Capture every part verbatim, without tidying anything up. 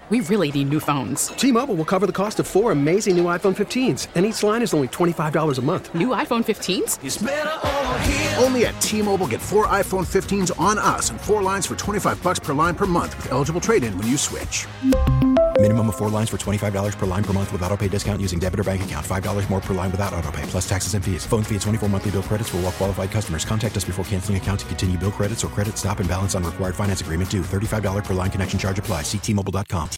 We really need new phones. T-Mobile will cover the cost of four amazing new iPhone fifteens, and each line is only twenty-five dollars a month. New iPhone fifteens? It's better over here. Only at T-Mobile, get four iPhone fifteens on us and four lines for twenty-five dollars per line per month with eligible trade-in when you switch. Minimum of four lines for twenty-five dollars per line per month with autopay discount using debit or bank account. five dollars more per line without autopay, plus taxes and fees. Phone fee at twenty-four monthly bill credits for well-qualified customers. Contact us before canceling account to continue bill credits or credit stop and balance on required finance agreement due. thirty-five dollars per line connection charge applies. See T Mobile dot com.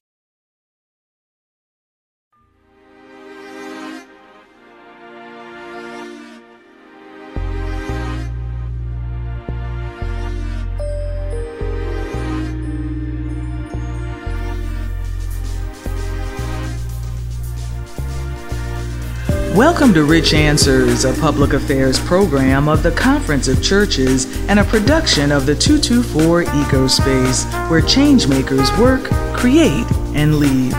Welcome to Rich Answers, a public affairs program of the Conference of Churches and a production of the two two four Ecospace, where changemakers work, create, and lead.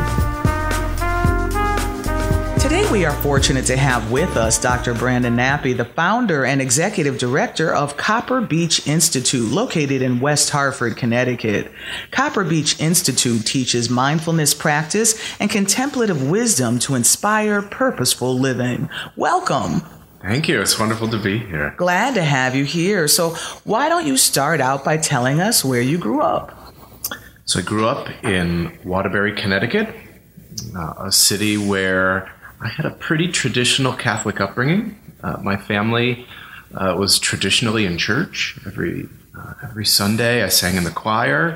Today we are fortunate to have with us Doctor Brandon Nappy, the founder and executive director of Copper Beech Institute, located in West Hartford, Connecticut. Copper Beech Institute teaches mindfulness practice and contemplative wisdom to inspire purposeful living. Welcome. Thank you. It's wonderful to be here. Glad to have you here. So why don't you start out by telling us where you grew up? So I grew up in Waterbury, Connecticut, uh, a city where I had a pretty traditional Catholic upbringing. Uh, my family uh, was traditionally in church. Every uh, every Sunday I sang in the choir,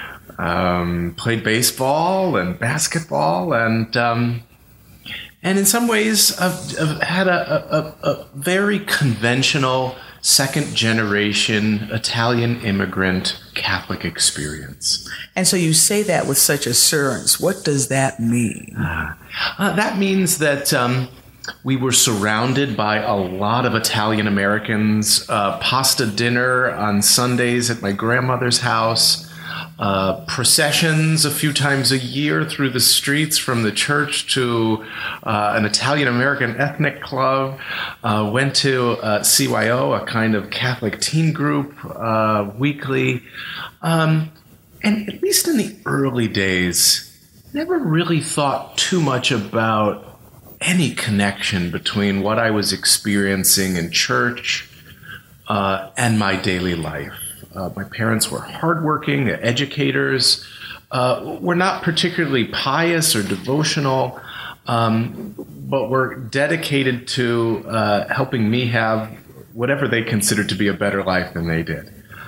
um, played baseball and basketball, and um, and in some ways I've, I've had a, a, a very conventional second generation Italian immigrant Catholic experience. And so you say that with such assurance. What does that mean? Uh, uh, that means that um, we were surrounded by a lot of Italian Americans, uh, pasta dinner on Sundays at my grandmother's house, uh, processions a few times a year through the streets from the church to uh, an Italian American ethnic club, uh, went to uh, C Y O, a kind of Catholic teen group, uh, weekly. Um, And at least in the early days, never really thought too much about any connection between what I was experiencing in church uh, and my daily life. Uh, my parents were hardworking, educators, uh, were not particularly pious or devotional, um, but were dedicated to uh, helping me have whatever they considered to be a better life than they did.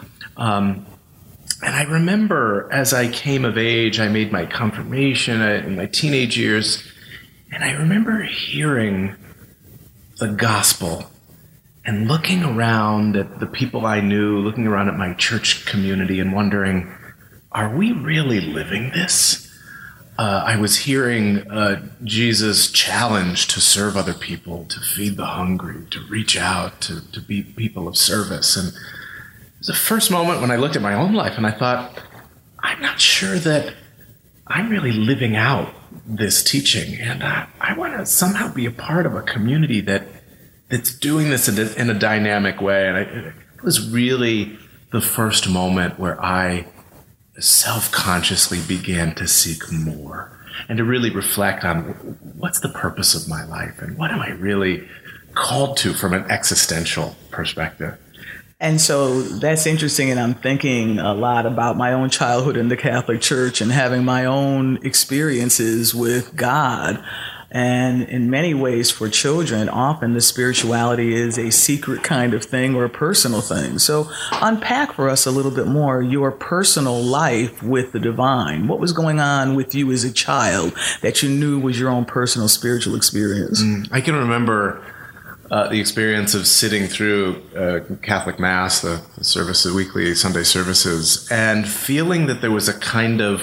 Um, And I remember as I came of age, I made my confirmation in my teenage years, and I remember hearing the gospel and looking around at the people I knew, looking around at my church community and wondering, are we really living this? Uh, I was hearing uh, Jesus' challenge to serve other people, to feed the hungry, to reach out, to, to be people of service. And it was the first moment when I looked at my own life and I thought, I'm not sure that I'm really living out this teaching. And I, I want to somehow be a part of a community that that's doing this in a, in a dynamic way. And I, it was really the first moment where I self-consciously began to seek more and to really reflect on what's the purpose of my life and what am I really called to from an existential perspective. And so that's interesting, and I'm thinking a lot about my own childhood in the Catholic Church and having my own experiences with God. And in many ways for children, often the spirituality is a secret kind of thing or a personal thing. So unpack for us a little bit more your personal life with the divine. What was going on with you as a child that you knew was your own personal spiritual experience? Mm, I can remember Uh, the experience of sitting through uh, Catholic Mass, the, the services, weekly Sunday services, and feeling that there was a kind of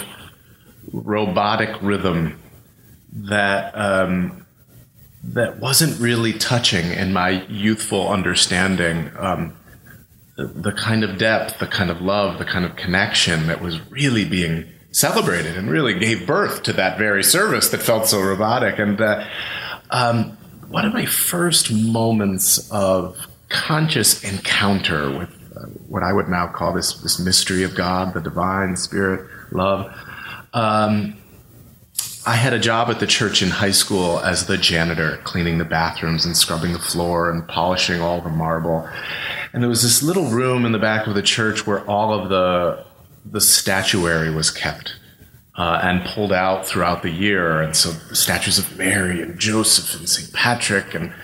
robotic rhythm that um, that wasn't really touching in my youthful understanding. Um, the, the kind of depth, the kind of love, the kind of connection that was really being celebrated and really gave birth to that very service that felt so robotic. And uh, um, one of my first moments of conscious encounter with uh, what I would now call this, this mystery of God, the divine spirit, love, um, I had a job at the church in high school as the janitor, cleaning the bathrooms and scrubbing the floor and polishing all the marble. And there was this little room in the back of the church where all of the the statuary was kept uh, and pulled out throughout the year. And so the statues of Mary and Joseph and Saint Patrick. And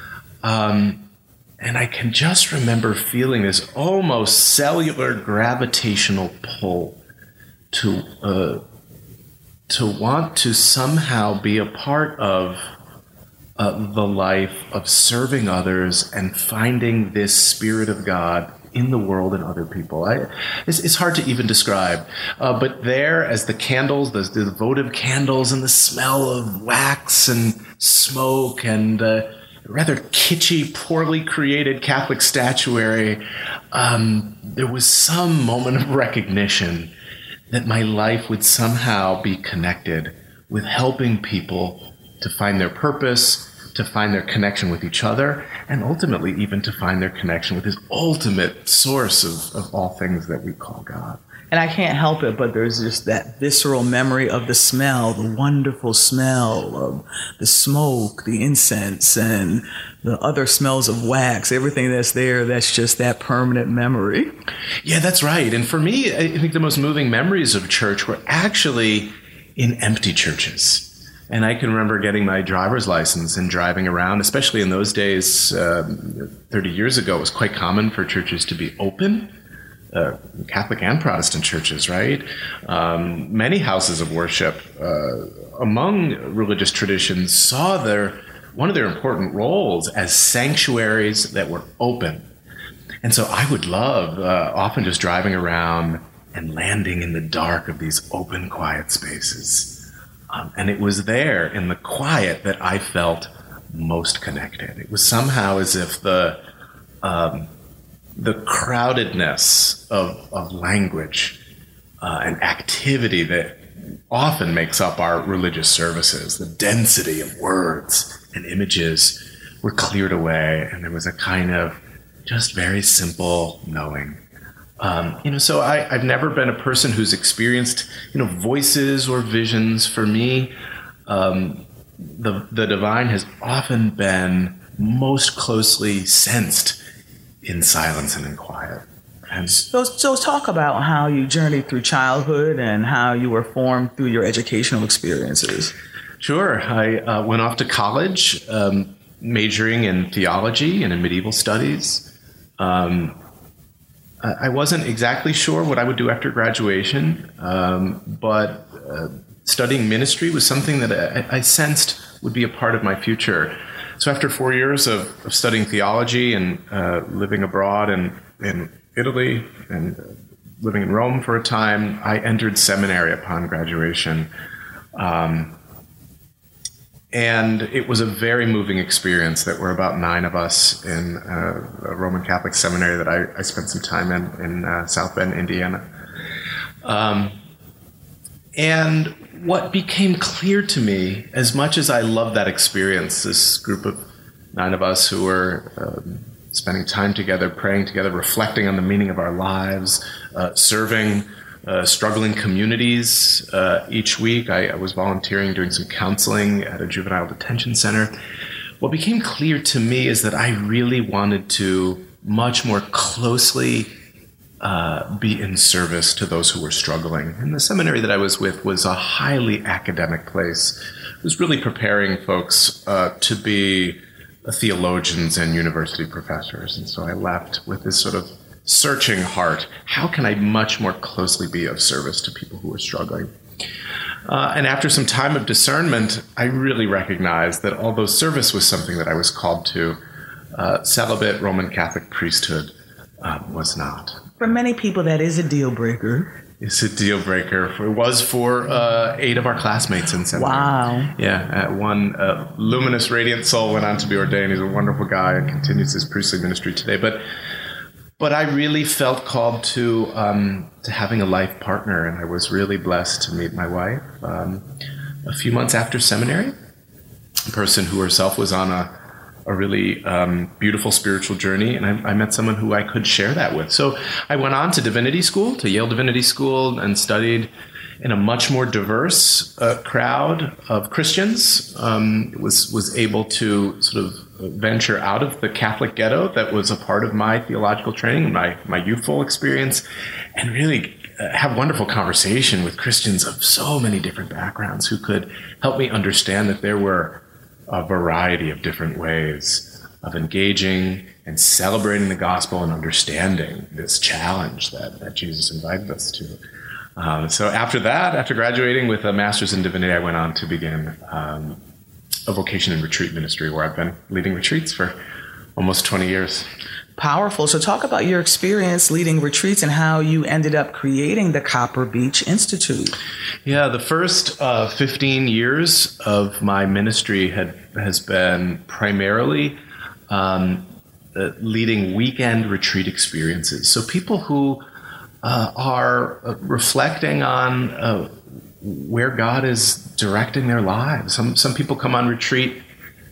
um, and I can just remember feeling this almost cellular gravitational pull to uh, to want to somehow be a part of uh, the life of serving others and finding this Spirit of God in the world and other people. I, it's, it's hard to even describe. Uh, but there, as the candles, the, the votive candles and the smell of wax and smoke and uh, rather kitschy, poorly created Catholic statuary, um, there was some moment of recognition that my life would somehow be connected with helping people to find their purpose, to find their connection with each other, and ultimately even to find their connection with this ultimate source of, of all things that we call God. And I can't help it, but there's just that visceral memory of the smell, the wonderful smell of the smoke, the incense, and the other smells of wax, everything that's there, that's just that permanent memory. Yeah, that's right. And for me, I think the most moving memories of church were actually in empty churches. And I can remember getting my driver's license and driving around, especially in those days, um, thirty years ago, it was quite common for churches to be open. Uh, Catholic and Protestant churches, right? Um, many houses of worship uh, among religious traditions saw their one of their important roles as sanctuaries that were open. And so I would love uh, often just driving around and landing in the dark of these open, quiet spaces. Um, and it was there in the quiet that I felt most connected. It was somehow as if the um, the crowdedness of, of language uh, and activity that often makes up our religious services, the density of words and images were cleared away, and there was a kind of just very simple knowing. Um, you know, so I, I've never been a person who's experienced, you know, voices or visions. For me, um, the the divine has often been most closely sensed in silence and in quiet. And so, so talk about how you journeyed through childhood and how you were formed through your educational experiences. Sure. I uh, went off to college, um, majoring in theology and in medieval studies. Um, I wasn't exactly sure what I would do after graduation, um, but uh, studying ministry was something that I, I sensed would be a part of my future. So after four years of, of studying theology and uh, living abroad in, in Italy and uh, living in Rome for a time, I entered seminary upon graduation. Um, And it was a very moving experience. That were about nine of us in uh, a Roman Catholic seminary that I, I spent some time in, in uh, South Bend, Indiana. Um, and what became clear to me, as much as I loved that experience, this group of nine of us who were um, spending time together, praying together, reflecting on the meaning of our lives, uh, serving Uh, struggling communities. Uh, each week I, I was volunteering, doing some counseling at a juvenile detention center. What became clear to me is that I really wanted to much more closely uh, be in service to those who were struggling. And the seminary that I was with was a highly academic place. It was really preparing folks uh, to be theologians and university professors. And so I left with this sort of searching heart. How can I much more closely be of service to people who are struggling? Uh, and after some time of discernment, I really recognized that although service was something that I was called to, uh, celibate Roman Catholic priesthood uh, was not. For many people, that is a deal breaker. It's a deal breaker. It was for uh, eight of our classmates in seminary. Wow. Yeah, uh, one uh, luminous, radiant soul went on to be ordained. He's a wonderful guy and continues his priestly ministry today. But But I really felt called to um, to having a life partner, and I was really blessed to meet my wife um, a few months after seminary, a person who herself was on a, a really um, beautiful spiritual journey, and I, I met someone who I could share that with. So I went on to divinity school, to Yale Divinity School, and studied in a much more diverse uh, crowd of Christians. Um, was was able to sort of venture out of the Catholic ghetto that was a part of my theological training, my my youthful experience, and really uh, have wonderful conversation with Christians of so many different backgrounds who could help me understand that there were a variety of different ways of engaging and celebrating the gospel and understanding this challenge that, that Jesus invited us to. Um, so after that, after graduating with a master's in divinity, I went on to begin um, a vocation in retreat ministry, where I've been leading retreats for almost twenty years. Powerful. So talk about your experience leading retreats and how you ended up creating the Copper Beech Institute. Yeah, the first uh, fifteen years of my ministry had has been primarily um, uh, leading weekend retreat experiences. So people who uh, are uh, reflecting on uh, where God is directing their lives. Some some people come on retreat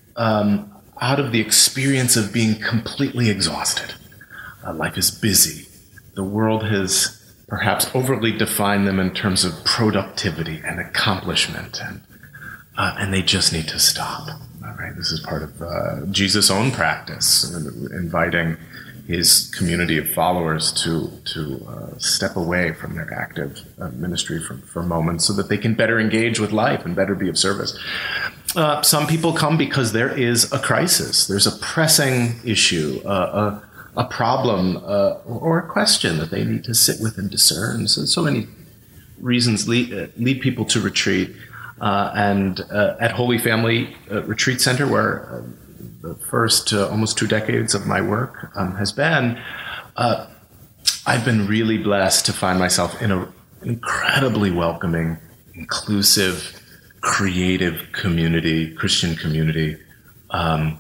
um, out of the experience of being completely exhausted. Uh, life is busy. The world has perhaps overly defined them in terms of productivity and accomplishment, and uh, and they just need to stop. All right, this is part of uh, Jesus' own practice, inviting his community of followers to to uh, step away from their active uh, ministry for, for moments so that they can better engage with life and better be of service. Uh, some people come because there is a crisis. There's a pressing issue, uh, a, a problem, uh, or a question that they need to sit with and discern. So, so many reasons lead, uh, lead people to retreat. Uh, and uh, at Holy Family uh, Retreat Center, where uh, the first uh, almost two decades of my work um, has been, uh, I've been really blessed to find myself in an incredibly welcoming, inclusive, creative community, Christian community, um,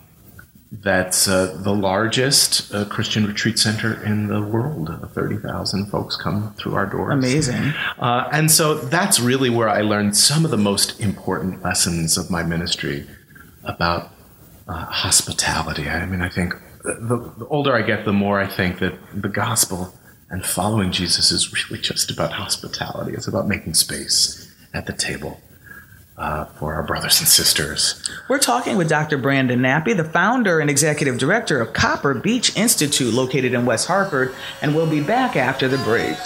that's uh, the largest uh, Christian retreat center in the world. thirty thousand folks come through our doors. Amazing. Uh, and so that's really where I learned some of the most important lessons of my ministry about uh, hospitality. I mean, I think the, the older I get, the more I think that the gospel and following Jesus is really just about hospitality. It's about making space at the table Uh, for our brothers and sisters. We're talking with Doctor Brandon Nappy, the founder and executive director of Copper Beech Institute, located in West Hartford, and we'll be back after the break.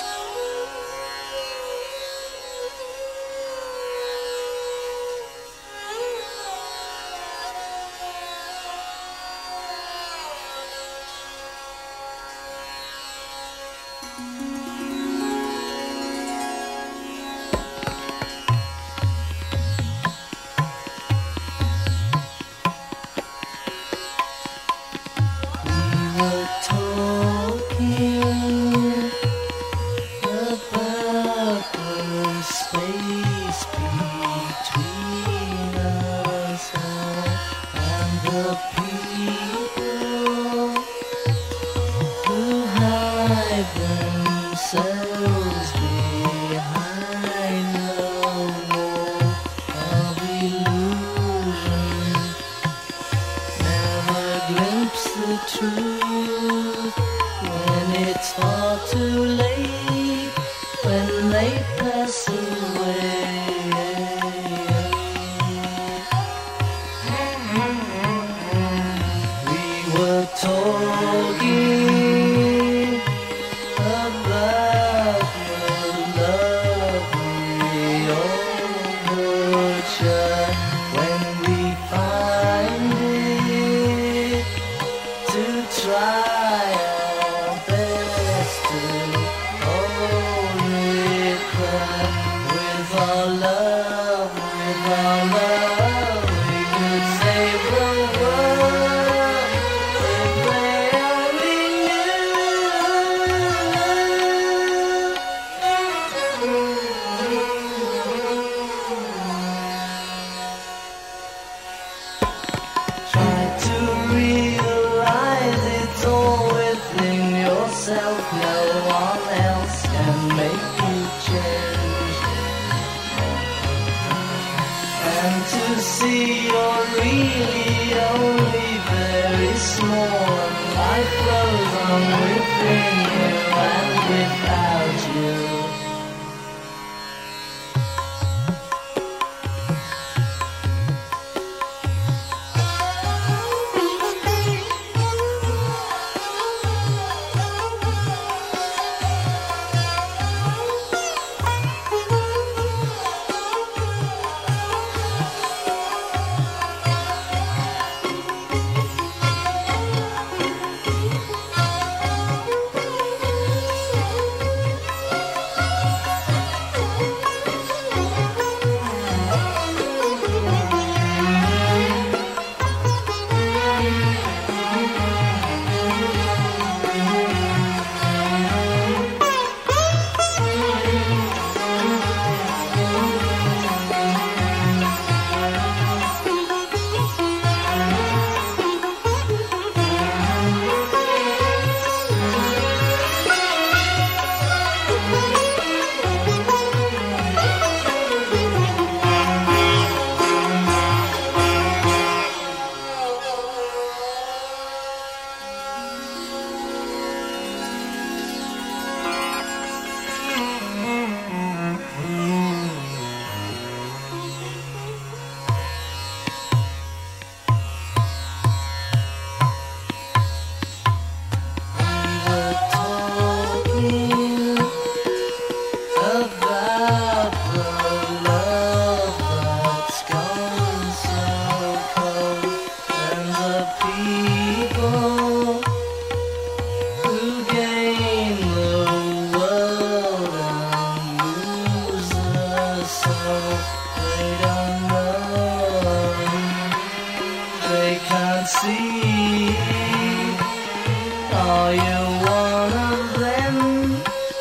Are you one of them?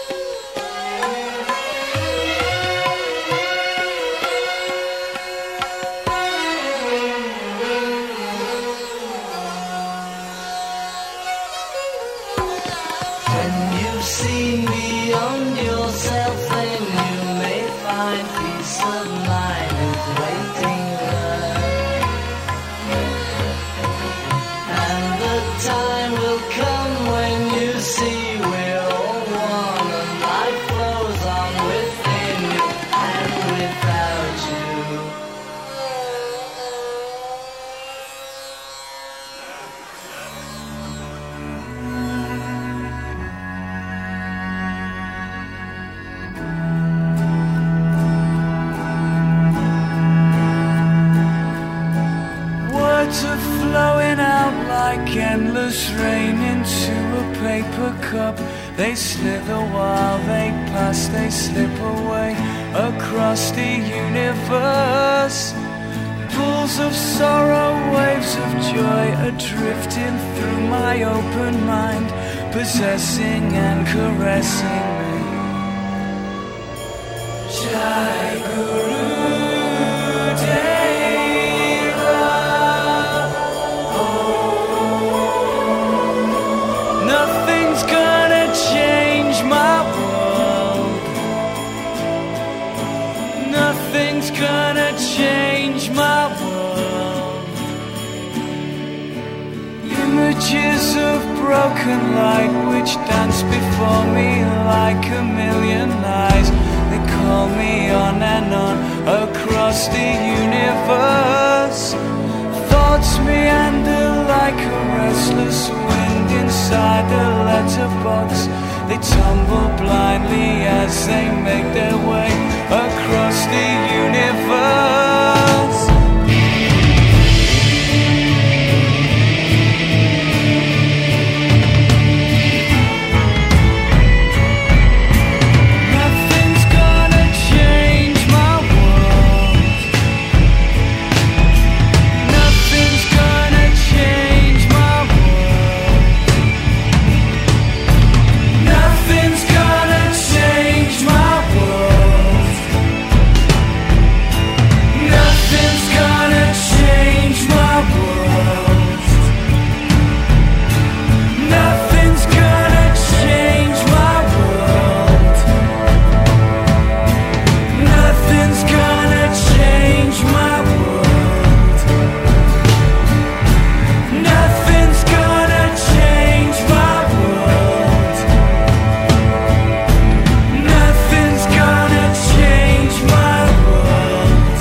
When you see beyond yourself, then you may find peace of mind is waiting there. And the time will come when you see we're all one, and life flows on within you and without you. Words are flowing out like endless rain into a paper cup. They slither while they pass, they slip away across the universe. Pools of sorrow, waves of joy are drifting through my open mind, possessing and caressing me. Jai Guru Deva. Nothing's gonna change my world. Nothing's gonna change my world. Images of broken light which dance before me like a million eyes. They call me on and on across the universe. Thoughts meander like a restless wind inside a letterbox. They tumble blindly as they make their way across the universe. Nothing's gonna change my world. Nothing's gonna change my world. Nothing's gonna change my world. Nothing's gonna change my world. Nothing's gonna change my world. Nothing's gonna change my world. Nothing's gonna change my world. Nothing's gonna change my world.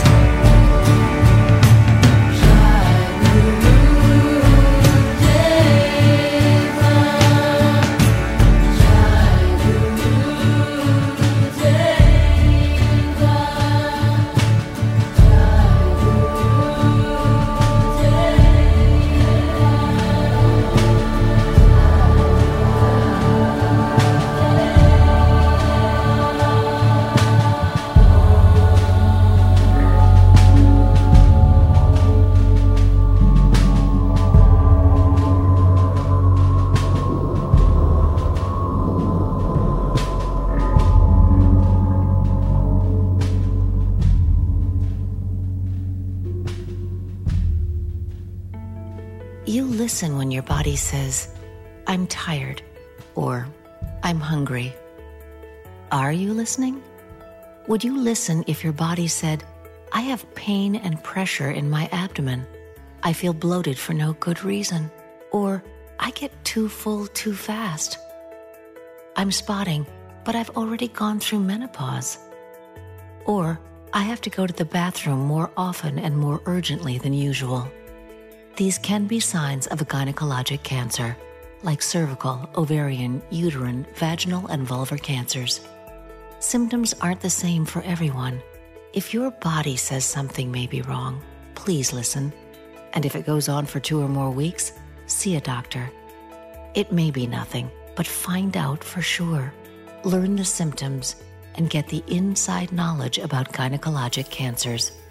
You listen when your body says, I'm tired, or I'm hungry. Are you listening? Would you listen if your body said, I have pain and pressure in my abdomen. I feel bloated for no good reason. Or I get too full too fast. I'm spotting, but I've already gone through menopause. Or I have to go to the bathroom more often and more urgently than usual. These can be signs of a gynecologic cancer, like cervical, ovarian, uterine, vaginal, and vulvar cancers. Symptoms aren't the same for everyone. If your body says something may be wrong, please listen. And if it goes on for two or more weeks, see a doctor. It may be nothing, but find out for sure. Learn the symptoms and get the inside knowledge about gynecologic cancers.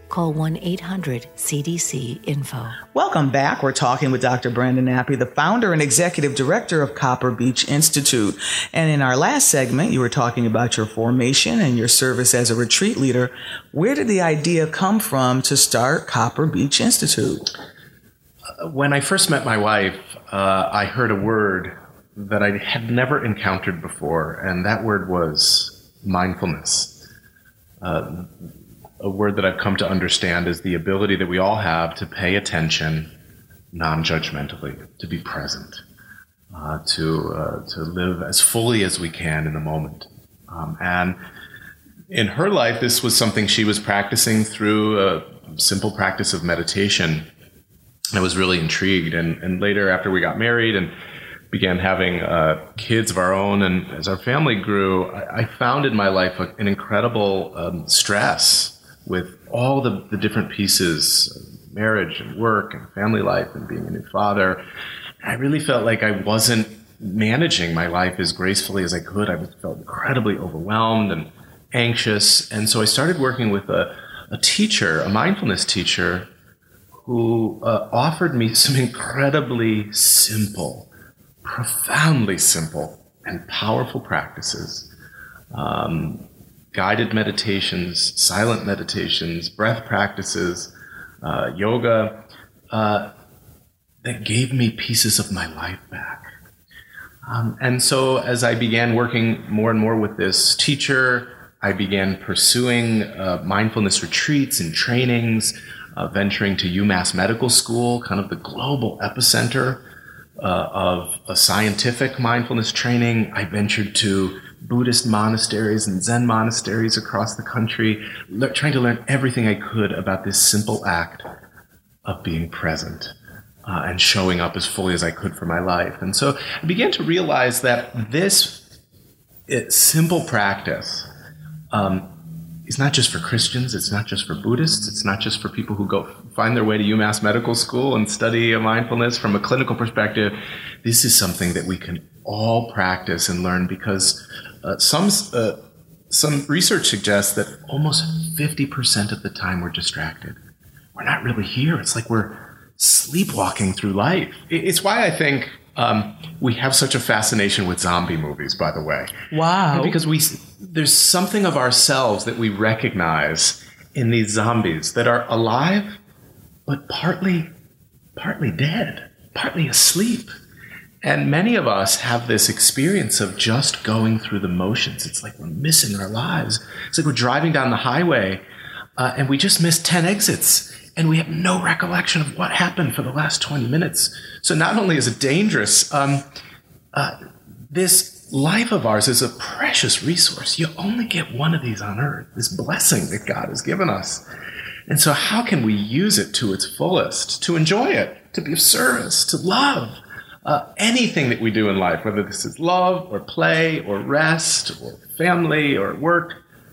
Call one eight hundred C D C info. Welcome back. We're talking with Doctor Brandon Appy, the founder and executive director of Copper Beech Institute. And in our last segment, you were talking about your formation and your service as a retreat leader. Where did the idea come from to start Copper Beech Institute? When I first met my wife, uh, I heard a word that I had never encountered before, and that word was mindfulness. Uh, a word that I've come to understand is the ability that we all have to pay attention non-judgmentally, to be present, uh, to uh, to live as fully as we can in the moment. Um, and in her life, this was something she was practicing through a simple practice of meditation. I was really intrigued. And, and later, after we got married and began having uh, kids of our own, and as our family grew, I, I found in my life a, an incredible um, stress with all the, the different pieces, marriage and work and family life and being a new father. I really felt like I wasn't managing my life as gracefully as I could. I felt incredibly overwhelmed and anxious. And so I started working with a, a teacher, a mindfulness teacher, who uh, offered me some incredibly simple, profoundly simple and powerful practices. Um, guided meditations, silent meditations, breath practices, uh, yoga, uh, that gave me pieces of my life back. Um, and so as I began working more and more with this teacher, I began pursuing uh, mindfulness retreats and trainings, uh, venturing to UMass Medical School, kind of the global epicenter uh, of a scientific mindfulness training. I ventured to Buddhist monasteries and Zen monasteries across the country, le- trying to learn everything I could about this simple act of being present uh, and showing up as fully as I could for my life. And so I began to realize that this it, simple practice um, is not just for Christians, it's not just for Buddhists, it's not just for people who go find their way to UMass Medical School and study mindfulness from a clinical perspective. This is something that we can all practice and learn, because Uh, some uh, some research suggests that almost fifty percent of the time we're distracted. We're not really here. It's like we're sleepwalking through life. It's why I think um, we have such a fascination with zombie movies, by the way. Wow. Because we there's something of ourselves that we recognize in these zombies that are alive, but partly, partly dead, partly asleep. And many of us have this experience of just going through the motions. It's like we're missing our lives. It's like we're driving down the highway uh, and we just missed ten exits and we have no recollection of what happened for the last twenty minutes. So not only is it dangerous, um, uh, this life of ours is a precious resource. You only get one of these on earth, this blessing that God has given us. And so how can we use it to its fullest, to enjoy it, to be of service, to love? Uh, anything that we do in life, whether this is love or play or rest or family or work,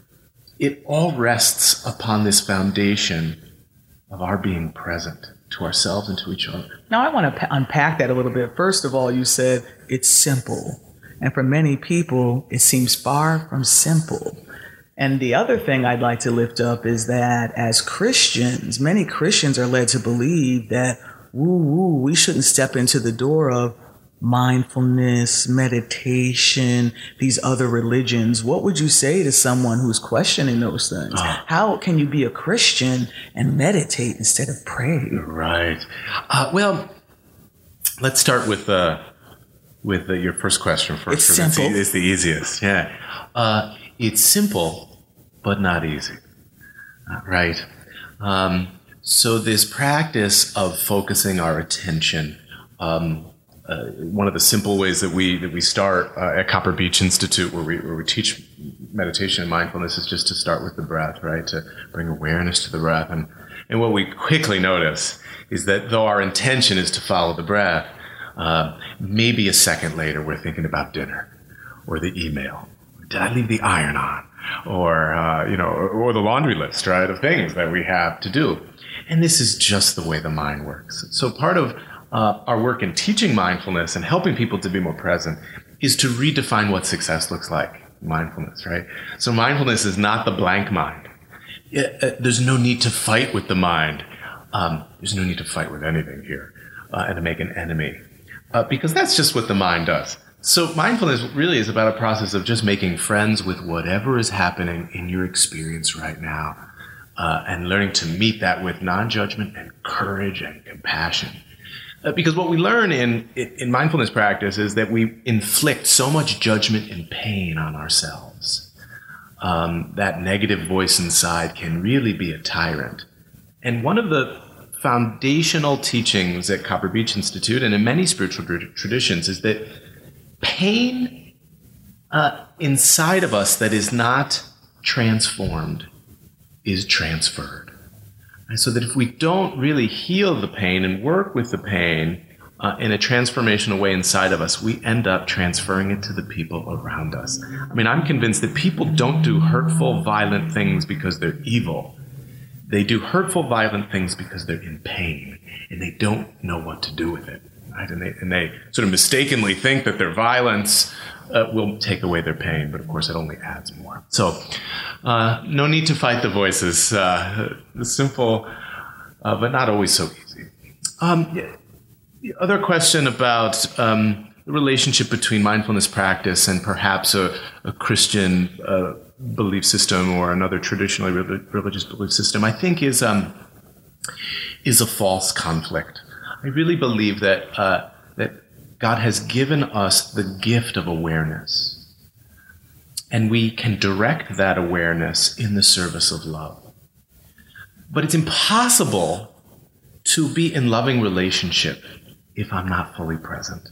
it all rests upon this foundation of our being present to ourselves and to each other. Now, I want to p- unpack that a little bit. First of all, you said it's simple. And for many people, it seems far from simple. And the other thing I'd like to lift up is that as Christians, many Christians are led to believe that Woo woo, we shouldn't step into the door of mindfulness, meditation, these other religions. What would you say to someone who's questioning those things? Oh. How can you be a Christian and meditate instead of pray? Right. Uh, well, let's start with uh, with uh, your first question first. It's simple. It's, it's the easiest. Yeah. Uh, it's simple, but not easy. Uh, right. Um, So this practice of focusing our attention, um, uh, one of the simple ways that we that we start uh, at Copper Beech Institute, where we where we teach meditation and mindfulness, is just to start with the breath, right? To bring awareness to the breath, and and what we quickly notice is that though our intention is to follow the breath, uh, maybe a second later we're thinking about dinner, or the email. Did I leave the iron on? Or uh, you know, or the laundry list, right, of things that we have to do. And this is just the way the mind works. So part of uh, our work in teaching mindfulness and helping people to be more present is to redefine what success looks like, mindfulness, right? So mindfulness is not the blank mind. uh, there's no need to fight with the mind. Um, there's no need to fight with anything here uh, and to make an enemy, uh, because that's just what the mind does. So mindfulness really is about a process of just making friends with whatever is happening in your experience right now, uh, and learning to meet that with non-judgment and courage and compassion. Uh, because what we learn in, in mindfulness practice is that we inflict so much judgment and pain on ourselves. Um, that negative voice inside can really be a tyrant. And one of the foundational teachings at Copper Beech Institute and in many spiritual traditions is that pain uh, inside of us that is not transformed is transferred. And so that if we don't really heal the pain and work with the pain uh, in a transformational way inside of us, we end up transferring it to the people around us. I mean, I'm convinced that people don't do hurtful, violent things because they're evil. They do hurtful, violent things because they're in pain and they don't know what to do with it. Right? And, they, and they sort of mistakenly think that their violence uh, will take away their pain, but of course it only adds more. So uh, no need to fight the voices. Uh, the simple, uh, but not always so easy. Um, the other question about um, the relationship between mindfulness practice and perhaps a, a Christian uh, belief system or another traditionally re- religious belief system, I think is um, is a false conflict. I really believe that uh, that God has given us the gift of awareness, and we can direct that awareness in the service of love. But it's impossible to be in loving relationship if I'm not fully present.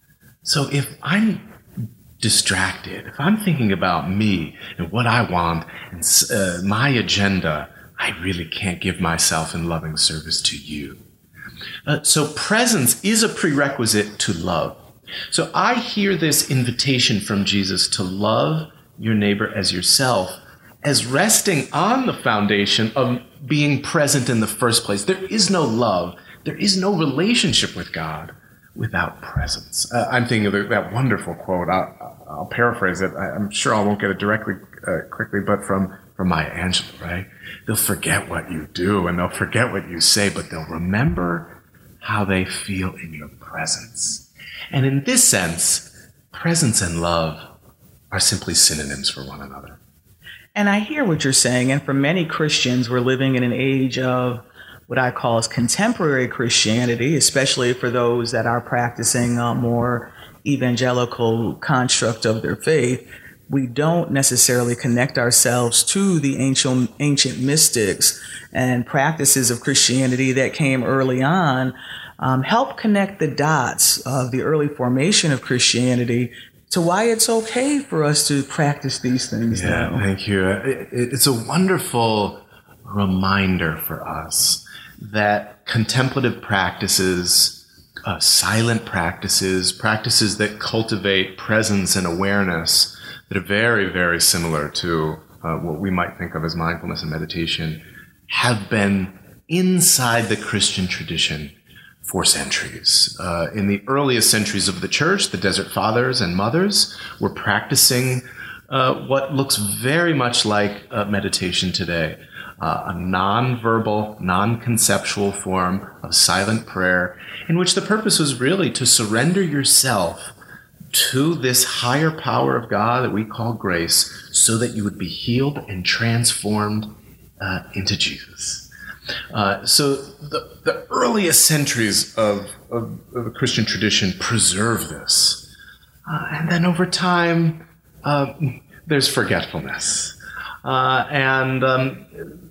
So if I'm distracted, if I'm thinking about me and what I want and uh, my agenda, I really can't give myself in loving service to you. Uh, so presence is a prerequisite to love. So I hear this invitation from Jesus to love your neighbor as yourself as resting on the foundation of being present in the first place. There is no love, there is no relationship with God without presence. Uh, I'm thinking of that wonderful quote. I'll, I'll paraphrase it. I, I'm sure I won't get it directly uh, quickly, but from, from Maya Angelou, right? They'll forget what you do and they'll forget what you say, but they'll remember how they feel in your presence. And in this sense, presence and love are simply synonyms for one another. And I hear what you're saying. And for many Christians, we're living in an age of what I call as contemporary Christianity, especially for those that are practicing a more evangelical construct of their faith. We don't necessarily connect ourselves to the ancient ancient mystics and practices of Christianity that came early on. Um, help connect the dots of the early formation of Christianity to why it's okay for us to practice these things yeah, now. Thank you. It, it's a wonderful reminder for us that contemplative practices, uh, silent practices, practices that cultivate presence and awareness that are very, very similar to uh, what we might think of as mindfulness and meditation, have been inside the Christian tradition for centuries. Uh, in the earliest centuries of the church, the Desert Fathers and Mothers were practicing uh, what looks very much like uh, meditation today. Uh, a non-verbal, non-conceptual form of silent prayer in which the purpose was really to surrender yourself to this higher power of God that we call grace so that you would be healed and transformed uh, into Jesus. Uh, so the, the earliest centuries of, of, of the Christian tradition preserve this. Uh, and then over time, uh, there's forgetfulness. Uh, and um,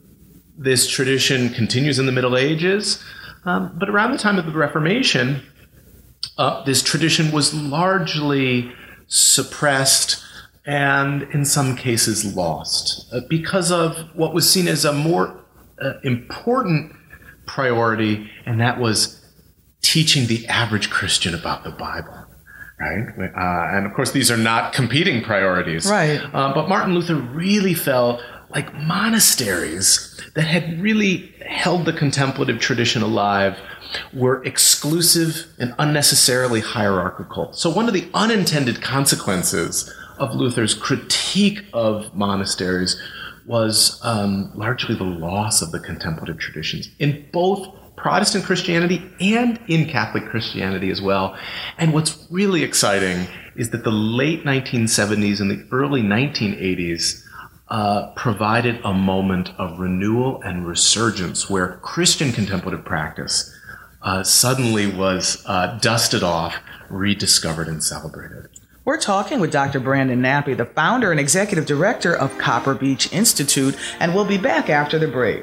this tradition continues in the Middle Ages, um, but around the time of the Reformation, uh, this tradition was largely suppressed and in some cases lost uh, because of what was seen as a more uh, important priority, and that was teaching the average Christian about the Bible. Right? Uh, and of course, these are not competing priorities. Right. Uh, but Martin Luther really felt like monasteries that had really held the contemplative tradition alive were exclusive and unnecessarily hierarchical. So one of the unintended consequences of Luther's critique of monasteries was um, largely the loss of the contemplative traditions in both Protestant Christianity and in Catholic Christianity as well. And what's really exciting is that the late nineteen seventies and the early nineteen eighties uh, provided a moment of renewal and resurgence where Christian contemplative practice uh, suddenly was uh, dusted off, rediscovered, and celebrated. We're talking with Doctor Brandon Nappy, the founder and executive director of Copper Beech Institute, and we'll be back after the break.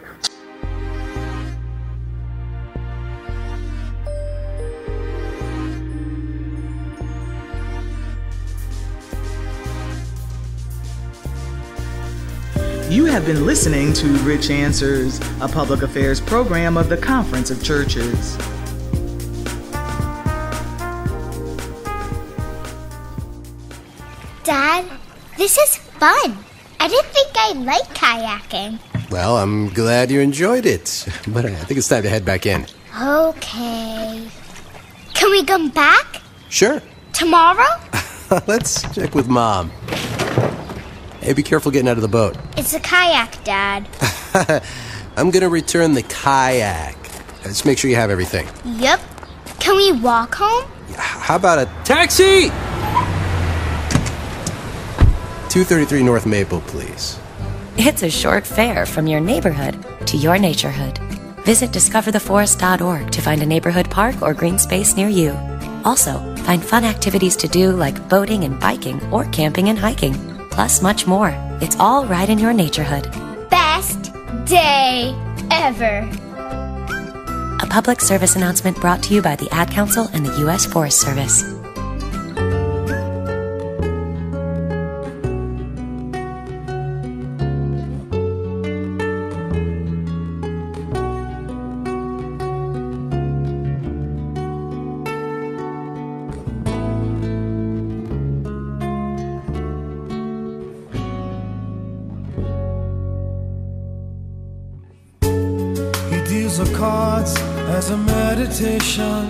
You have been listening to Rich Answers, a public affairs program of the Conference of Churches. Dad, this is fun. I didn't think I liked kayaking. Well, I'm glad you enjoyed it, but I think it's time to head back in. Okay. Can we come back? Sure. Tomorrow? Let's check with Mom. Hey, be careful getting out of the boat. It's a kayak, Dad. I'm gonna return the kayak. Just make sure you have everything. Yep. Can we walk home? How about a taxi? two thirty-three North Maple, please. It's a short fare from your neighborhood to your naturehood. Visit discover the forest dot org to find a neighborhood park or green space near you. Also, find fun activities to do like boating and biking or camping and hiking, plus much more. It's all right in your naturehood. Best day ever. A public service announcement brought to you by the Ad Council and the U S Forest Service. The cards as a meditation,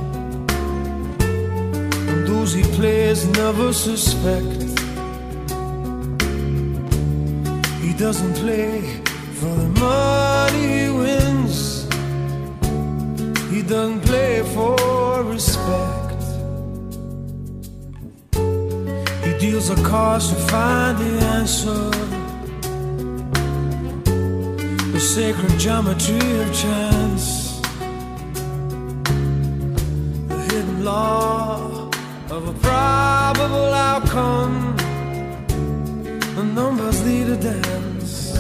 and those he plays never suspect. He doesn't play for the money he wins, he doesn't play for respect. He deals the cards to find the answer, the sacred geometry of chance, the hidden law of a probable outcome. The numbers lead a dance.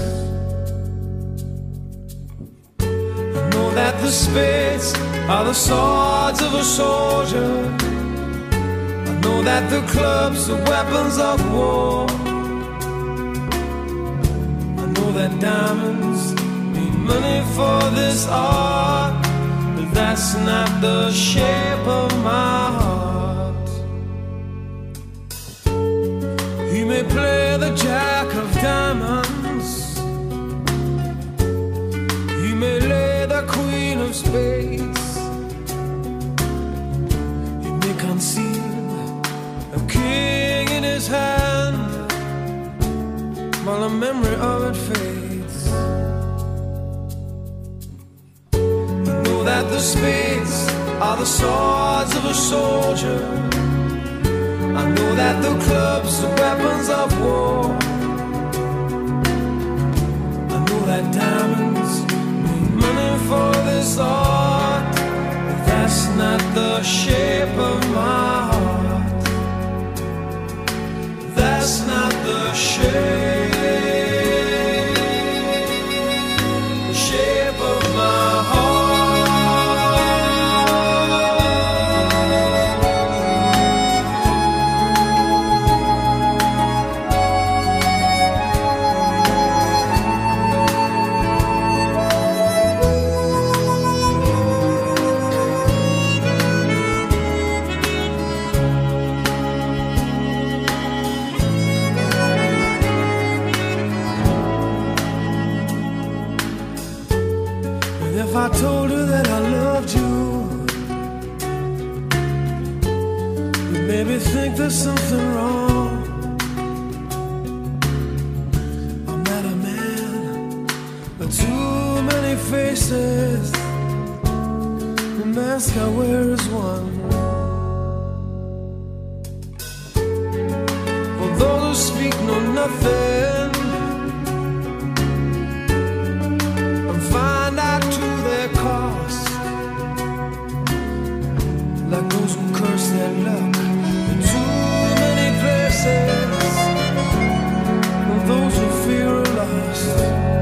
I know that the spades are the swords of a soldier. I know that the clubs are weapons of war. I know that diamonds money for this art, but that's not the shape of my heart. He may play the jack of diamonds, he may lay the queen of spades, he may conceal a king in his hand while the memory of it fades. That the spades are the swords of a soldier. I know that the clubs are weapons of war. I know that diamonds mean money for this art, but that's not the shape of my heart. That's not the shape, the shape of my heart. If I told her that I loved you, you made me think there's something wrong. I'm not a man too many faces, the mask I wear is one. For those who speak know nothing and find out to their cost, like those who curse their luck in too many places, and those who fear are lost.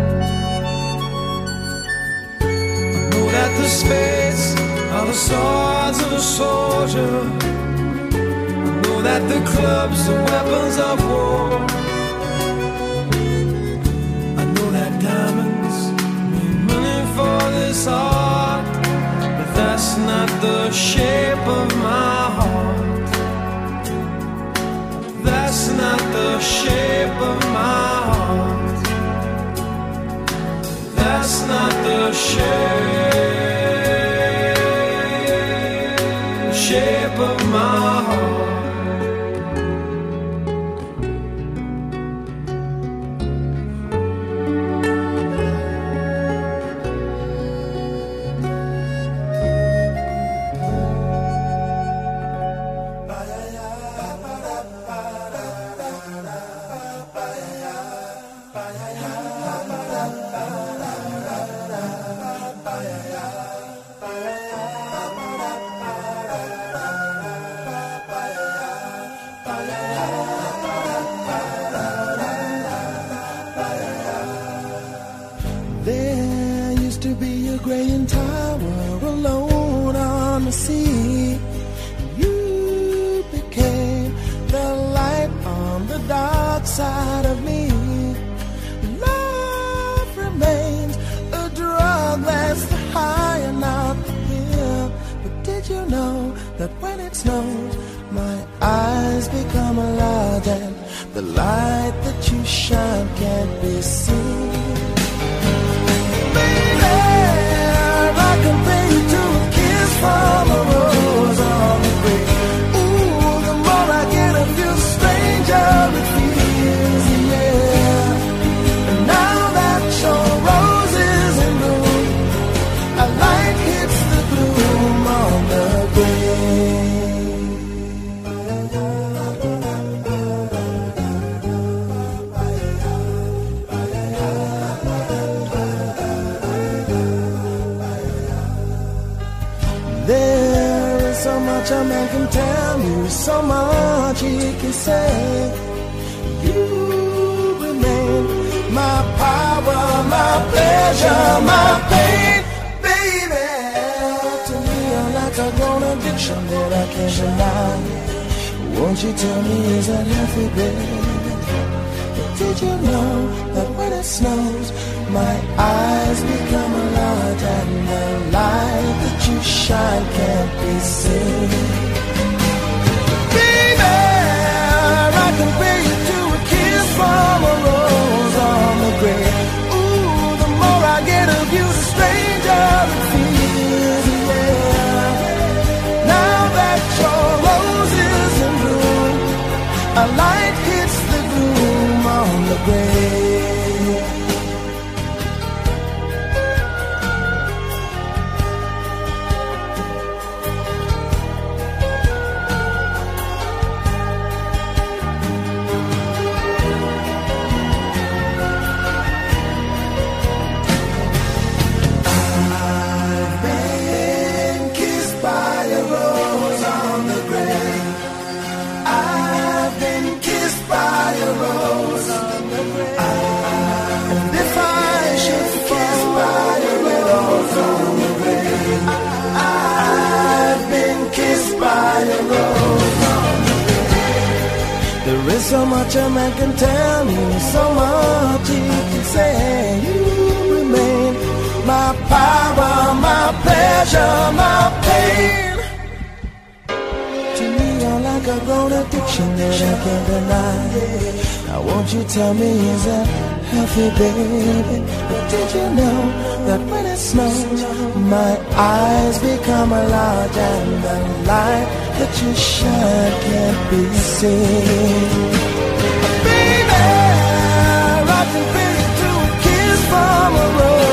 I know that the spades are the swords of a soldier. I know that the clubs are weapons of war. I know that diamonds mean money for this art, but that's not the shape of my heart. That's not the shape of my heart. That's not the shape, shape of my heart. There used to be a graying tower alone on the sea. You became the light on the dark side of me. Love remains a drug that's the high and not the pill. But did you know that when it snows, my eyes become large and the light that you shine can't be seen? I compare you to a kiss from a rose on the grave. Ooh, the more I get of you, the stranger it feels, yeah. And now that your rose is in bloom, a light hits the gloom on the grave. There is so much a man can tell you, so much he can say. You remain my power, my pleasure, my pain, baby. To me, you're like a grown addiction that I can't deny. Won't you tell me, is that healthy, baby? Did you know that when it snows, my eyes become large and the light that you shine can't be seen? Baby, I compare you to a kiss from a rose on the grave. Ooh, the more I get of you, the stranger it feels, yeah. Now that your rose is in bloom, a light hits the gloom on the grave. There is so much a man can tell me, so much he can say. You remain my power, my pleasure, my pain. To me, you're like a grown addiction that I can't deny. Now won't you tell me, is that healthy, baby? But did you know that when it snows, my eyes become large and the light that you shine can't be seen? Baby, I can feel you through a kiss from a rose.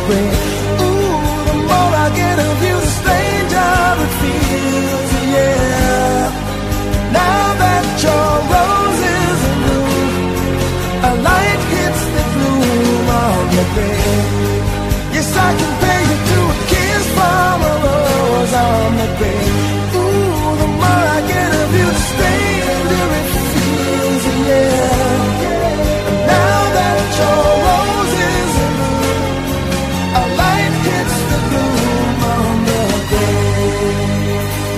pray. Ooh, the more I get of you, the stranger it feels, yeah. Now that your rose is in bloom, a light hits the gloom on the grave. Yes, I can pay you to a kiss from a rose on the grave. Ooh, the more I get of you, the stranger it feels, yeah. Now that your rose is in bloom, a light hits the gloom on the grave.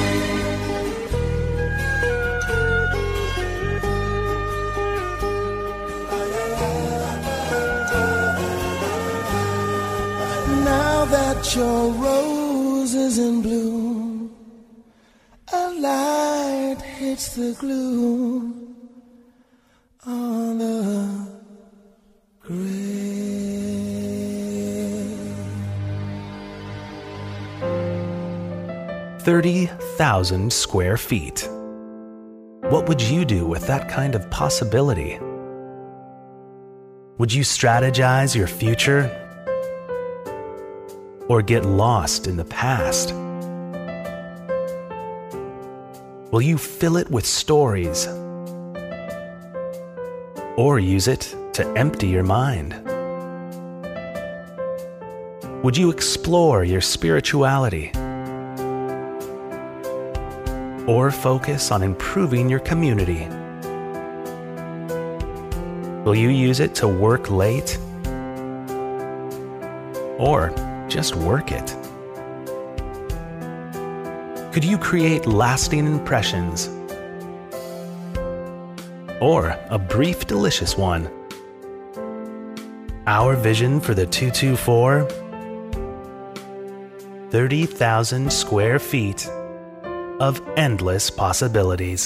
Now that your rose is in bloom, a light hits the gloom on the grave. thirty thousand square feet. What would you do with that kind of possibility? Would you strategize your future? Or get lost in the past? Will you fill it with stories? Or use it to empty your mind? Would you explore your spirituality? Or focus on improving your community? Will you use it to work late? Or just work it? Could you create lasting impressions? Or a brief, delicious one? Our vision for the two two four? thirty thousand square feet of endless possibilities.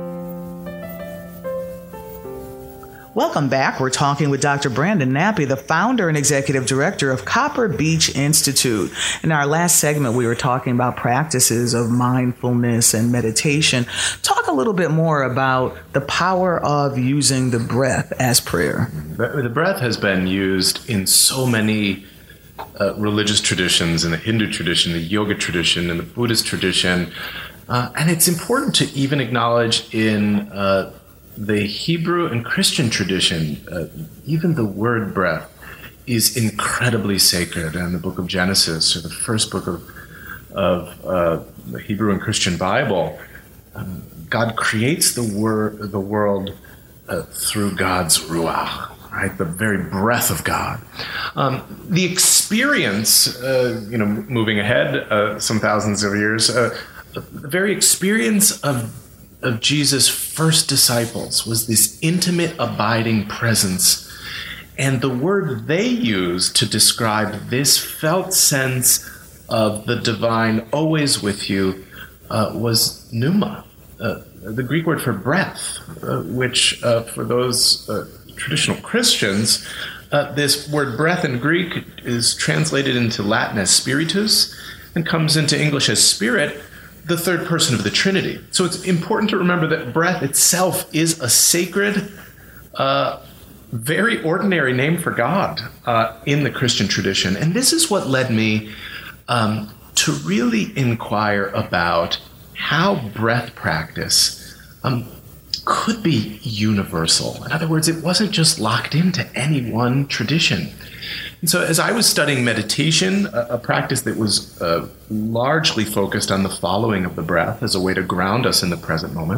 Welcome back. We're talking with Doctor Brandon Nappy, the founder and executive director of Copper Beech Institute. In our last segment, we were talking about practices of mindfulness and meditation. Talk a little bit more about the power of using the breath as prayer. The breath has been used in so many uh, religious traditions, in the Hindu tradition, the yoga tradition, and the Buddhist tradition. Uh, and it's important to even acknowledge in uh, the Hebrew and Christian tradition, uh, even the word breath is incredibly sacred. In the book of Genesis, or the first book of, of uh, the Hebrew and Christian Bible, um, God creates the, wor- the world uh, through God's ruach, right? The very breath of God. Um, the experience, uh, you know, moving ahead uh, some thousands of years, uh, the very experience of of Jesus' first disciples was this intimate, abiding presence. And the word they used to describe this felt sense of the divine always with you uh, was pneuma, uh, the Greek word for breath, uh, which uh, for those uh, traditional Christians, uh, this word breath in Greek is translated into Latin as spiritus and comes into English as spirit, the third person of the Trinity. So it's important to remember that breath itself is a sacred, uh, very ordinary name for God uh, in the Christian tradition. And this is what led me um, to really inquire about how breath practice um, could be universal. In other words, it wasn't just locked into any one tradition. And so as I was studying meditation, a, a practice that was uh, largely focused on the following of the breath as a way to ground us in the present moment,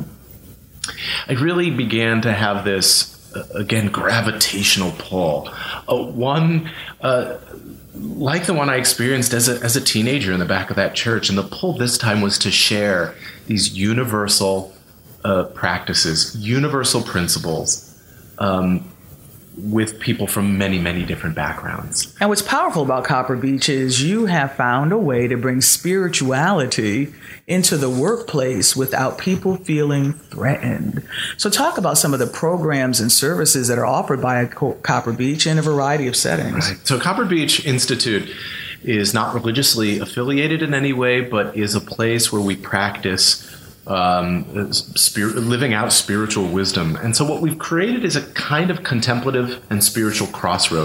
I really began to have this, uh, again, gravitational pull. Uh, one, uh, like the one I experienced as a, as a teenager in the back of that church. And the pull this time was to share these universal uh, practices, universal principles, um, with people from many, many different backgrounds. And what's powerful about Copper Beech is you have found a way to bring spirituality into the workplace without people feeling threatened. So talk about some of the programs and services that are offered by Copper Beech in a variety of settings. Right. So Copper Beech Institute is not religiously affiliated in any way, but is a place where we practice Um, spirit, living out spiritual wisdom. And so what we've created is a kind of contemplative and spiritual crossroads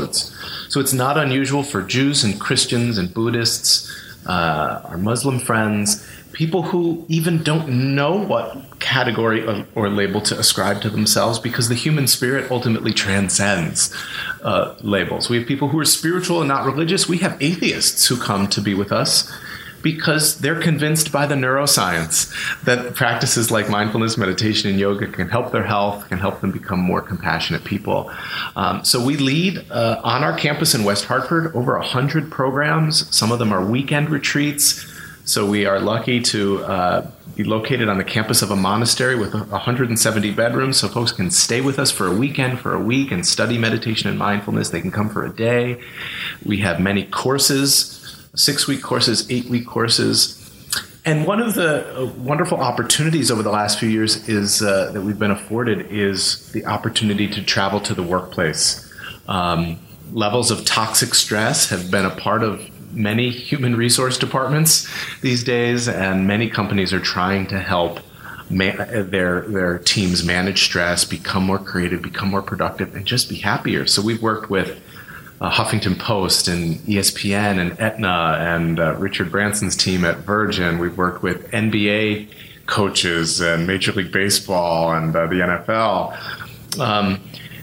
So it's not unusual for Jews and Christians and Buddhists, uh, our Muslim friends, people who even don't know what category of, or label to ascribe to themselves, because the human spirit ultimately transcends uh, labels. We have people who are spiritual and not religious. We have atheists who come to be with us because they're convinced by the neuroscience that practices like mindfulness, meditation, and yoga can help their health, can help them become more compassionate people. Um, so we lead uh, on our campus in West Hartford over one hundred programs. Some of them are weekend retreats. So we are lucky to uh, be located on the campus of a monastery with one hundred seventy bedrooms, so folks can stay with us for a weekend, for a week, and study meditation and mindfulness. They can come for a day. We have many courses, six-week courses, eight-week courses. And one of the wonderful opportunities over the last few years is uh, that we've been afforded is the opportunity to travel to the workplace. Um, levels of toxic stress have been a part of many human resource departments these days, and many companies are trying to help ma- their their teams manage stress, become more creative, become more productive, and just be happier. So we've worked with uh, Huffington Post and E S P N and Aetna and uh, Richard Branson's team at Virgin. We've worked with N B A coaches and Major League Baseball and uh, the N F L. Um,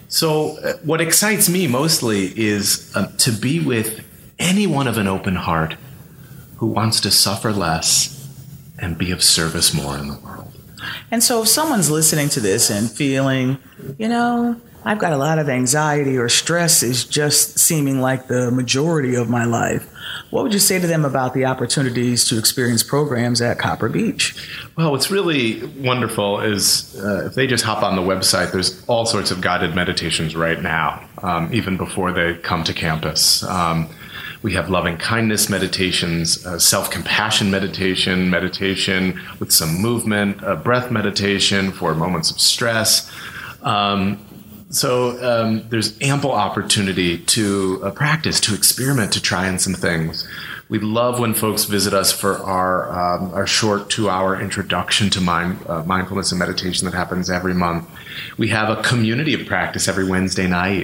so what excites me mostly is uh, to be with anyone of an open heart who wants to suffer less and be of service more in the world. And so if someone's listening to this and feeling, you know, I've got a lot of anxiety or stress is just seeming like the majority of my life, what would you say to them about the opportunities to experience programs at Copper Beech? Well, what's really wonderful is uh, if they just hop on the website, there's all sorts of guided meditations right now, um, even before they come to campus. Um, We have loving kindness meditations, uh, self-compassion meditation, meditation with some movement, uh, breath meditation for moments of stress. Um, so um, there's ample opportunity to uh, practice, to experiment, to try in some things. We love when folks visit us for our um, our short two-hour introduction to mind, uh, mindfulness and meditation that happens every month. We have a community of practice every Wednesday night.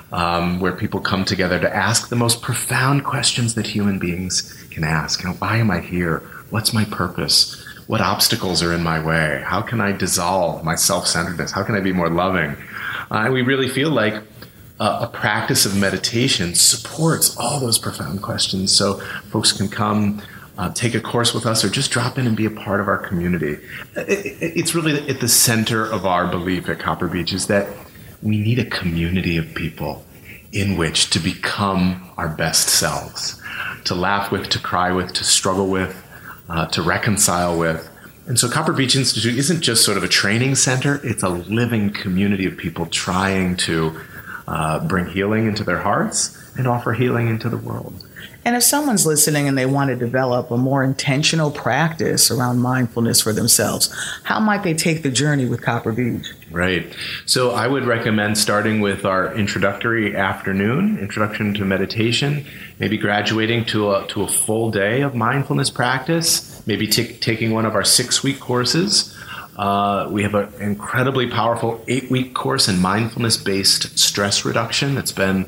Um, where people come together to ask the most profound questions that human beings can ask. You know, why am I here? What's my purpose? What obstacles are in my way? How can I dissolve my self-centeredness? How can I be more loving? Uh, and we really feel like uh, a practice of meditation supports all those profound questions. So folks can come, uh, take a course with us, or just drop in and be a part of our community. It, it, it's really at the center of our belief at Copper Beech is that we need a community of people in which to become our best selves, to laugh with, to cry with, to struggle with, uh, to reconcile with. And so Copper Beech Institute isn't just sort of a training center, it's a living community of people trying to uh, bring healing into their hearts and offer healing into the world. And if someone's listening and they want to develop a more intentional practice around mindfulness for themselves, how might they take the journey with Copper Beech? Right. So I would recommend starting with our introductory afternoon, Introduction to Meditation, maybe graduating to a, to a full day of mindfulness practice, maybe t- taking one of our six-week courses. Uh, we have an incredibly powerful eight-week course in mindfulness-based stress reduction that's been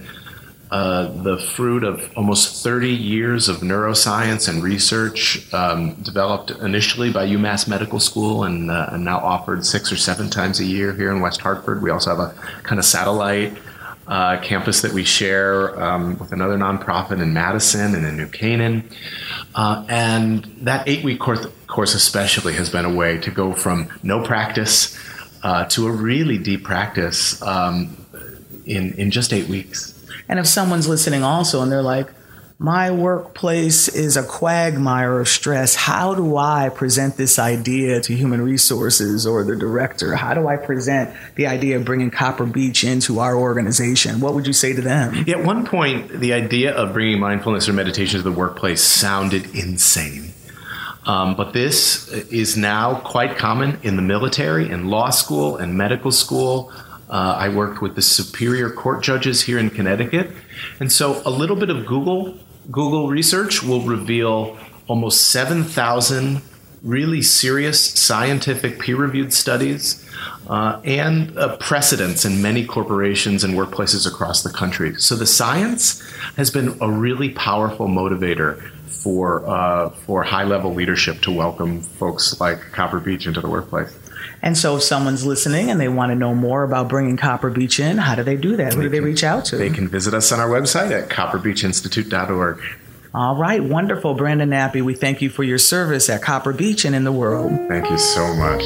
Uh, the fruit of almost thirty years of neuroscience and research, um, developed initially by UMass Medical School and, uh, and now offered six or seven times a year here in West Hartford. We also have a kind of satellite uh, campus that we share um, with another nonprofit in Madison and in New Canaan. Uh, and that eight-week course, course especially has been a way to go from no practice uh, to a really deep practice um, in, in just eight weeks. And if someone's listening also and they're like, my workplace is a quagmire of stress, how do I present this idea to human resources or the director? How do I present the idea of bringing Copper Beech into our organization? What would you say to them? Yeah, at one point, the idea of bringing mindfulness or meditation to the workplace sounded insane. Um, but this is now quite common in the military, in law school, and medical school. Uh, I worked with the Superior Court judges here in Connecticut. And so a little bit of Google Google research will reveal almost seven thousand really serious scientific peer-reviewed studies uh, and uh, precedents in many corporations and workplaces across the country. So the science has been a really powerful motivator for uh, for high-level leadership to welcome folks like Copper Beech into the workplace. And so if someone's listening and they want to know more about bringing Copper Beech in, how do they do that? Who do they reach out to? They can visit us on our website at copper beech institute dot org. All right. Wonderful. Brandon Nappy, we thank you for your service at Copper Beech and in the world. Thank you so much.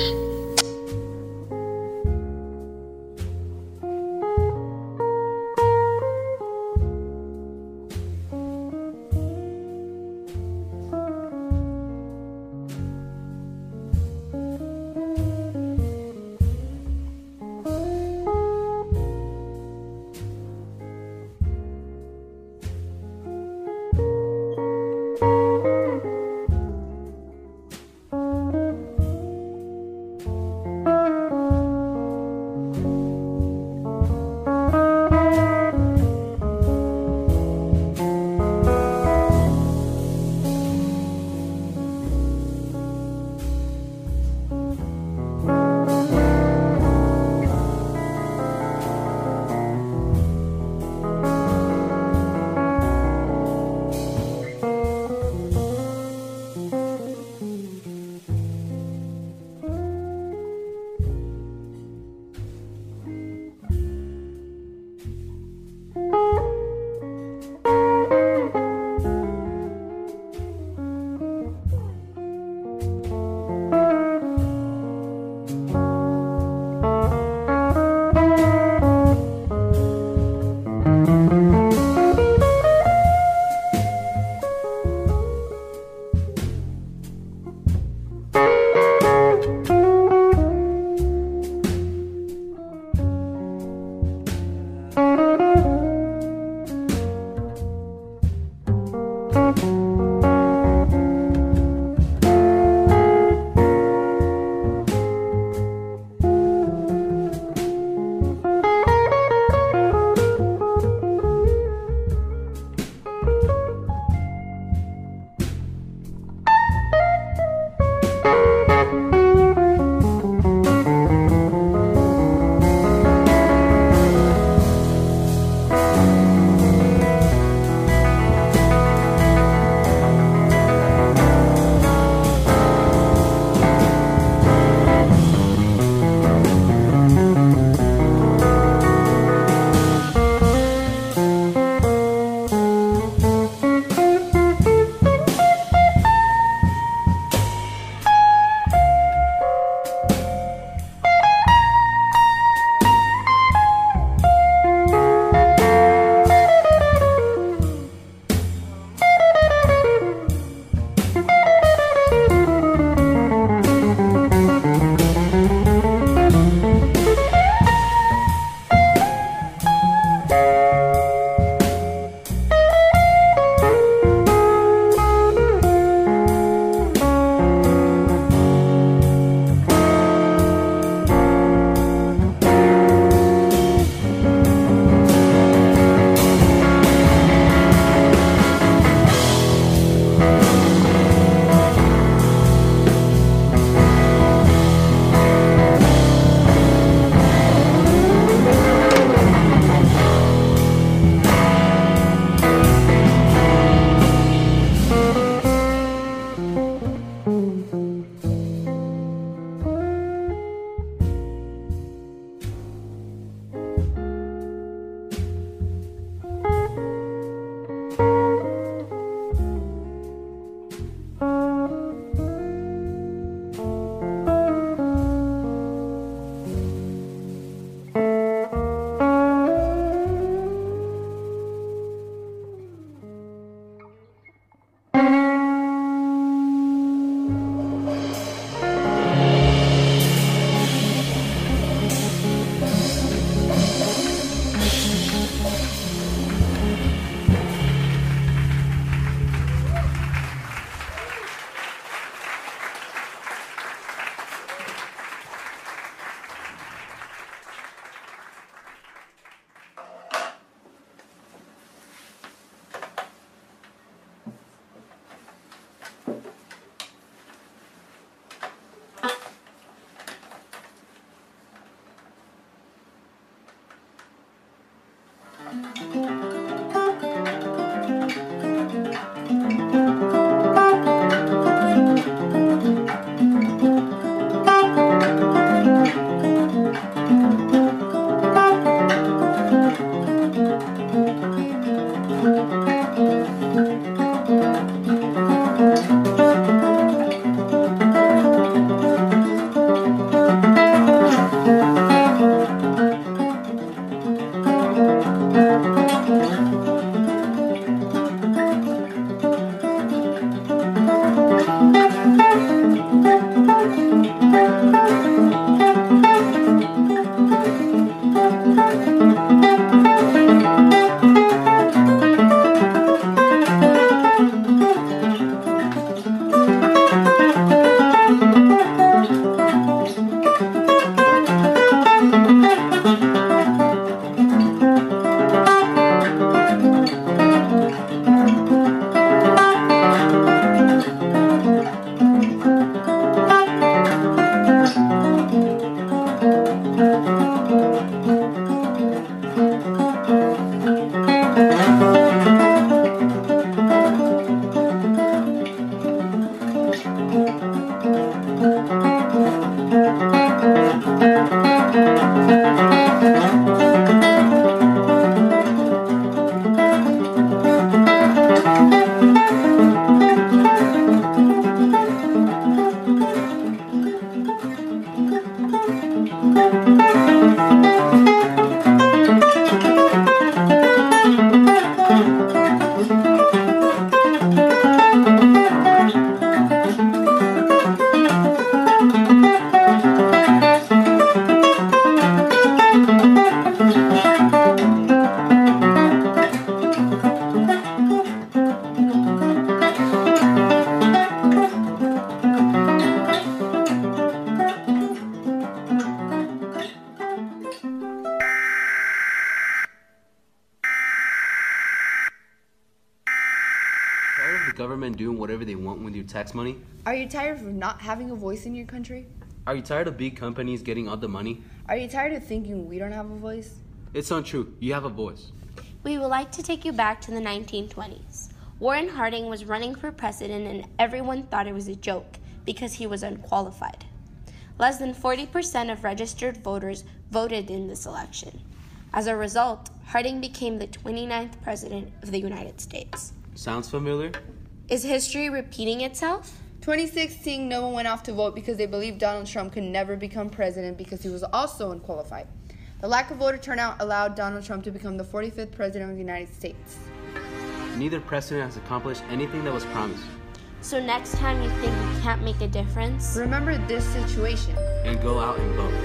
whatever they want with your tax money? Are you tired of not having a voice in your country? Are you tired of big companies getting all the money? Are you tired of thinking we don't have a voice? It's untrue. You have a voice. We would like to take you back to the nineteen twenties. Warren Harding was running for president and everyone thought it was a joke because he was unqualified. Less than forty percent of registered voters voted in this election. As a result, Harding became the twenty-ninth president of the United States. Sounds familiar? Is history repeating itself? twenty sixteen, no one went off to vote because they believed Donald Trump could never become president because he was also unqualified. The lack of voter turnout allowed Donald Trump to become the forty-fifth president of the United States. Neither president has accomplished anything that was promised. So next time you think you can't make a difference, remember this situation. And go out and vote.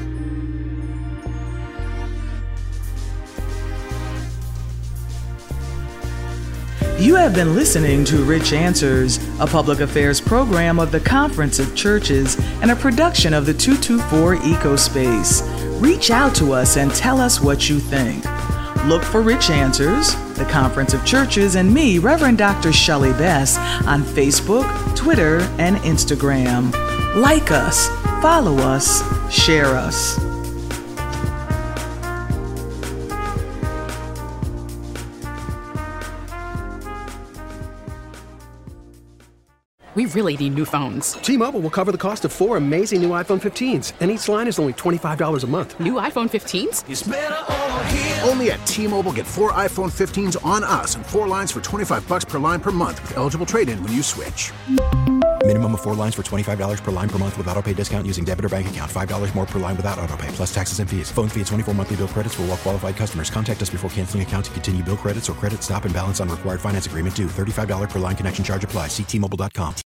You have been listening to Rich Answers, a public affairs program of the Conference of Churches and a production of the two two four Ecospace. Reach out to us and tell us what you think. Look for Rich Answers, the Conference of Churches, and me, Reverend Doctor Shelley Bess, on Facebook, Twitter, and Instagram. Like us, follow us, share us. We really need new phones. T-Mobile will cover the cost of four amazing new iPhone fifteens, and each line is only twenty-five dollars a month. New iPhone fifteens? It's better over here. Only at T-Mobile, get four iPhone fifteens on us and four lines for twenty-five bucks per line per month with eligible trade-in when you switch. Minimum of four lines for twenty-five dollars per line per month with auto-pay discount using debit or bank account. five dollars more per line without auto-pay, plus taxes and fees. Phone fee at twenty-four monthly bill credits for well-qualified customers. Contact us before canceling account to continue bill credits or credit stop and balance on required finance agreement due. thirty-five dollars per line connection charge applies. See T Mobile dot com.